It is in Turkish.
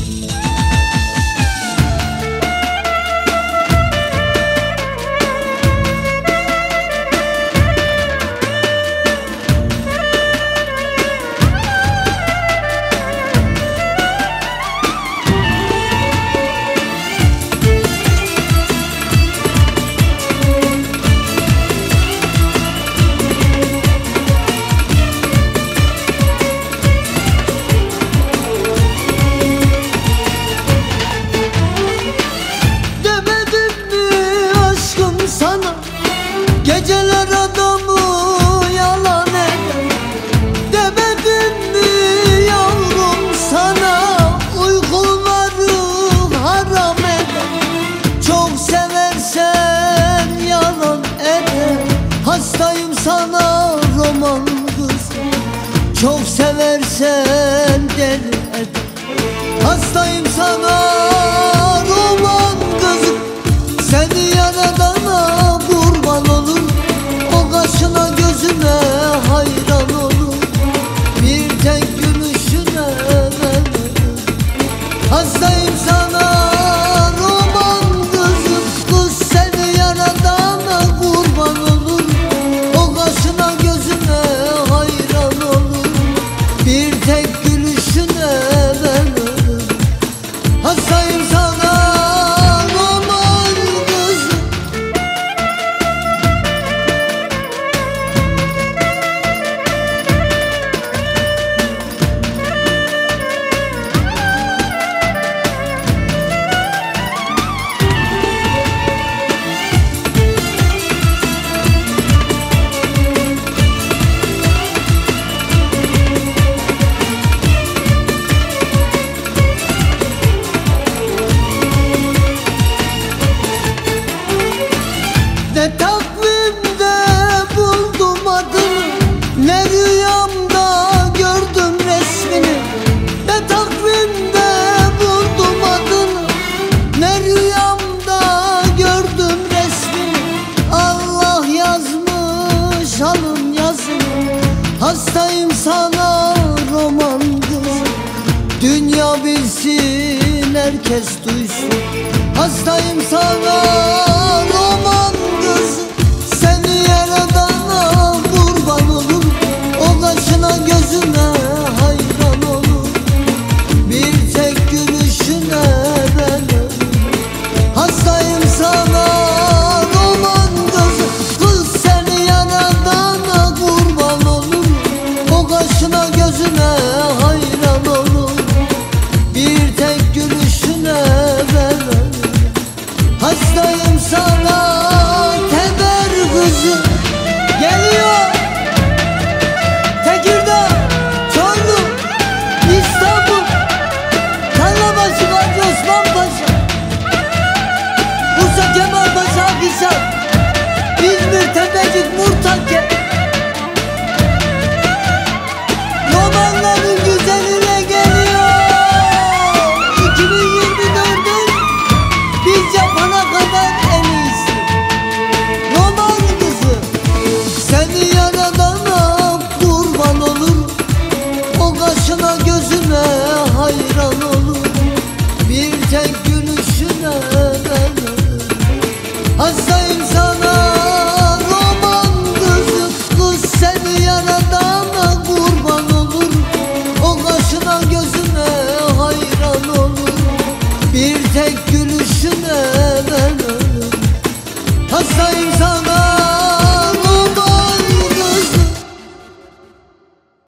Geceler adamı yalan eder. Demedim mi yavrum sana, uykuları haram eder. Çok seversen yalan eder. Hastayım sana roman kız, çok seversen deli eder. Hastayım sana roman kız, seni yaradana kurban olur. O kaşına gözüne hayran olur, bir tek gülüşüne ben ölürüm. Hastayım sana roman kızım, kız seni yaradana kurban olur. O kaşına gözüne hayran olur, bir tek gülüşüne ben ölürüm. Hastayım sana roman kızım. Ne takvimde buldum adını, ne rüyamda gördüm resmini. Ne takvimde buldum adını, ne rüyamda gördüm resmini. Allah yazmış alın yazını. Hastayım sana roman kızım, dünya bilsin herkes duysun. Hastayım sana roman kızım, seni yaradana kurban olur. O kaşına gözüne hayran olur, bir tek gülüşüne ben ölürüm. Hastayım sana roman kızım, kız seni yaradana kurban olur. O kaşına gözüne hayran olur, bir tek gülüşüne ben ölürüm. Hastayım sana teber kızı, geliyor Tekirdağ, Çorlu, İstanbul, Tarlabaşı, Gazi Osman Paşa, Bursa Kemal Paşa, Akhisar, İzmir, Tepecik, Murtakke. Romanların güzeline geliyor 2024'ün biz yapana kadar en iyisi. Roman kızı, seni yaradana kurban olur. O kaşına gözüne hayran olur, bir tek gülüşüne ben ölürüm. Hastayım sana roman kızı, kız seni yaradana kurban olur. O kaşına gözüne hayran olur, bir tek gülüşüne ben ölürüm. Hastayım sana